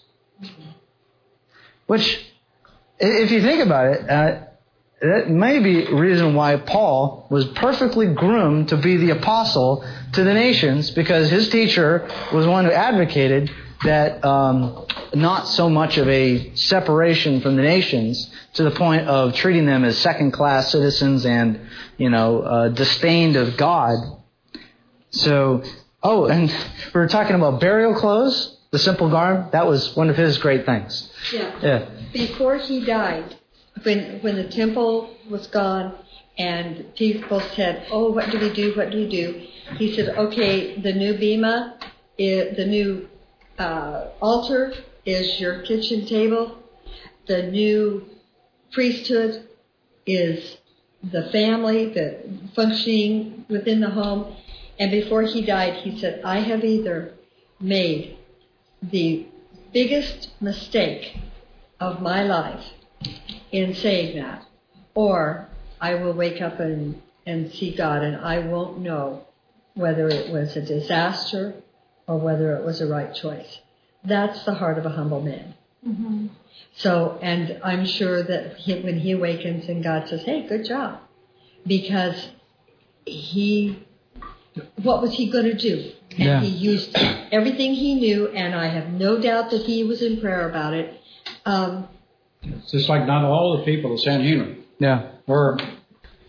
Which, if you think about it, uh, that may be a reason why Paul was perfectly groomed to be the apostle to the nations, because his teacher was one who advocated that um, not so much of a separation from the nations to the point of treating them as second-class citizens and, you know, uh, disdained of God. So, oh, and we were talking about burial clothes, the simple garb. That was one of his great things. Yeah. Yeah. Before he died, when when the temple was gone and people said, "Oh, what do we do? What do we do?" He said, "Okay, the new bima, is, the new uh, altar is your kitchen table. The new priesthood is the family, the functioning within the home." And before he died, he said, "I have either made the biggest mistake of my life in saying that, or I will wake up and, and see God, and I won't know whether it was a disaster or whether it was a right choice." That's the heart of a humble man. Mm-hmm. So, and I'm sure that he, when he awakens and God says, "Hey, good job," because he... what was he going to do? And yeah. He used everything he knew, and I have no doubt that he was in prayer about it. Um, it's just like not all the people of Sanhedrin yeah. were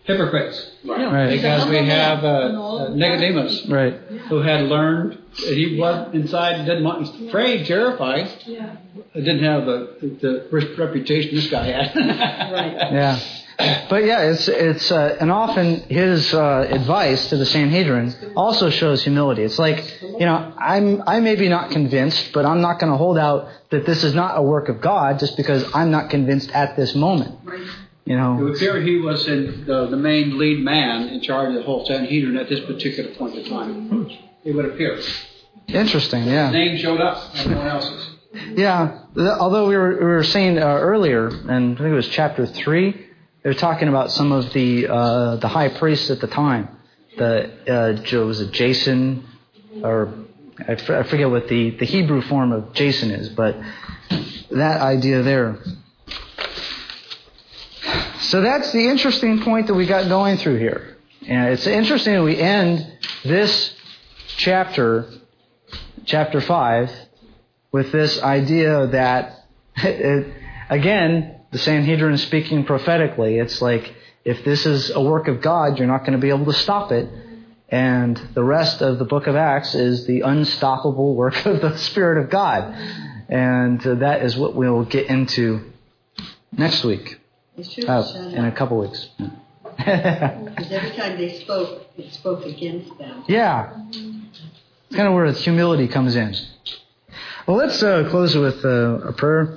hypocrites. Right. Because we have uh, uh, Nicodemus, Right. who had learned that he was inside, didn't want, he's afraid, terrified. Yeah. Didn't have the, the reputation this guy had. Right. Yeah. But yeah, it's it's uh, and often his uh, advice to the Sanhedrin also shows humility. It's like, you know, I'm I may be not convinced, but I'm not going to hold out that this is not a work of God just because I'm not convinced at this moment. You It know. would appear he was in the, the main lead man in charge of the whole Sanhedrin at this particular point in time. It would appear. Interesting. Yeah. His name showed up, everyone else's. Yeah. Although we were we were saying uh, earlier, and I think it was chapter three. They were talking about some of the uh, the high priests at the time. The uh, was it Jason, or I, f- I forget what the, the Hebrew form of Jason is, but that idea there. So that's the interesting point that we got going through here. And it's interesting that we end this chapter, chapter five, with this idea that, it, again, the Sanhedrin is speaking prophetically. It's like, if this is a work of God, you're not going to be able to stop it. And the rest of the book of Acts is the unstoppable work of the Spirit of God. And uh, that is what we'll get into next week. Uh, in a couple weeks. Because every time they spoke, it spoke against them. Yeah. It's kind of where humility comes in. Well, let's uh, close with uh, a prayer.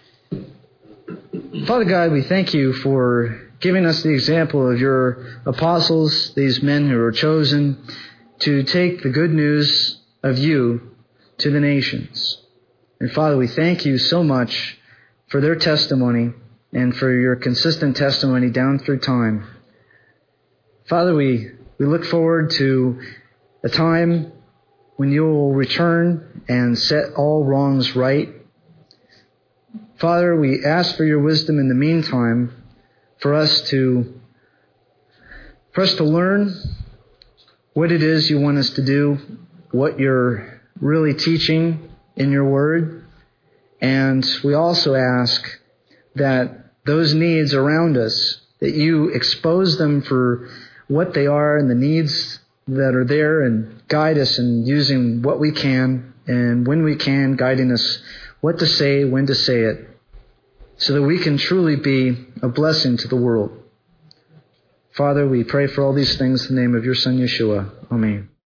Father God, we thank you for giving us the example of your apostles, these men who were chosen to take the good news of you to the nations. And Father, we thank you so much for their testimony and for your consistent testimony down through time. Father, we, we look forward to a time when you will return and set all wrongs right. Father, we ask for your wisdom in the meantime for us to for us to learn what it is you want us to do, what you're really teaching in your word. And we also ask that those needs around us, that you expose them for what they are and the needs that are there, and guide us in using what we can and when we can, guiding us what to say, when to say it, so that we can truly be a blessing to the world. Father, we pray for all these things in the name of your Son, Yeshua. Amen.